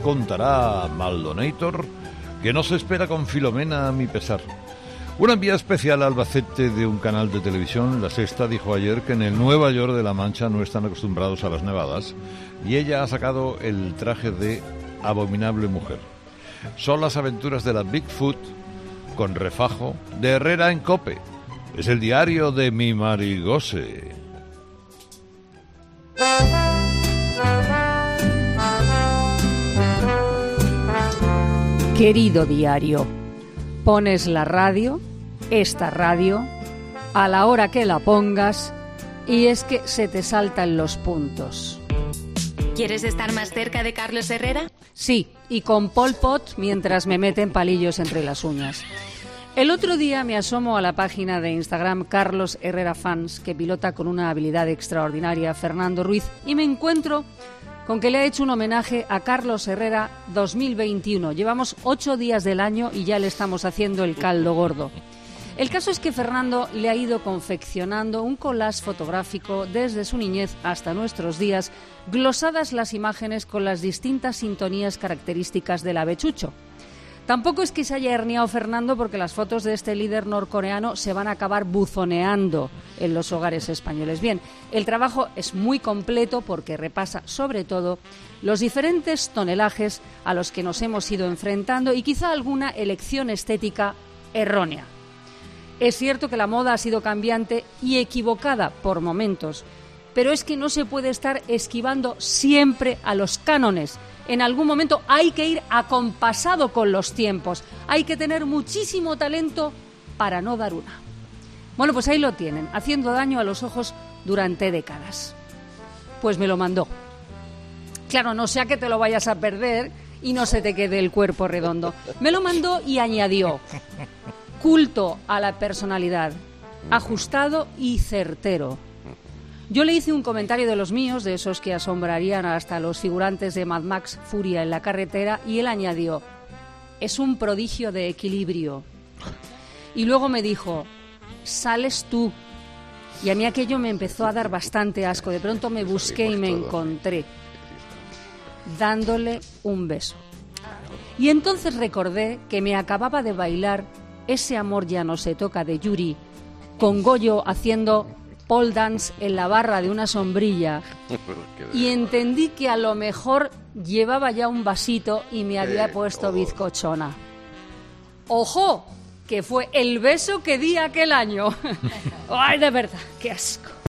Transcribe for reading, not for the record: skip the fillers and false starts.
contará Maldonator, que nos espera con Filomena a mi pesar. Una envía especial a Albacete de un canal de televisión, La Sexta, dijo ayer que en el Nueva York de la Mancha no están acostumbrados a las nevadas y ella ha sacado el traje de abominable mujer. Son las aventuras de la Bigfoot con refajo de Herrera en COPE. Es el diario de mi Marigose. Querido diario, pones la radio, esta radio, a la hora que la pongas, y es que se te saltan los puntos. ¿Quieres estar más cerca de Carlos Herrera? Sí, y con Pol Pot mientras me meten palillos entre las uñas. El otro día me asomo a la página de Instagram Carlos Herrera Fans, que pilota con una habilidad extraordinaria Fernando Ruiz, y me encuentro con que le ha hecho un homenaje a Carlos Herrera 2021. Llevamos 8 días del año y ya le estamos haciendo el caldo gordo. El caso es que Fernando le ha ido confeccionando un collage fotográfico desde su niñez hasta nuestros días, glosadas las imágenes con las distintas sintonías características del avechucho. Tampoco es que se haya herniado Fernando, porque las fotos de este líder norcoreano se van a acabar buzoneando en los hogares españoles. Bien, el trabajo es muy completo porque repasa sobre todo los diferentes tonelajes a los que nos hemos ido enfrentando y quizá alguna elección estética errónea. Es cierto que la moda ha sido cambiante y equivocada por momentos, pero es que no se puede estar esquivando siempre a los cánones. En algún momento hay que ir acompasado con los tiempos. Hay que tener muchísimo talento para no dar una. Bueno, pues ahí lo tienen, haciendo daño a los ojos durante décadas. Pues me lo mandó. Claro, no sea que te lo vayas a perder y no se te quede el cuerpo redondo. Me lo mandó y añadió: culto a la personalidad, ajustado y certero. Yo le hice un comentario de los míos, de esos que asombrarían hasta los figurantes de Mad Max Furia en la carretera, y él añadió: es un prodigio de equilibrio. Y luego me dijo: sales tú. Y a mí aquello me empezó a dar bastante asco. De pronto me busqué y me encontré dándole un beso. Y entonces recordé que me acababa de bailar Ese amor ya no se toca de Yuri, con Goyo haciendo pole dance en la barra de una sombrilla, y entendí que a lo mejor llevaba ya un vasito y me había puesto bizcochona. ¡Ojo! Que fue el beso que di aquel año. ¡Ay, de verdad! ¡Qué asco!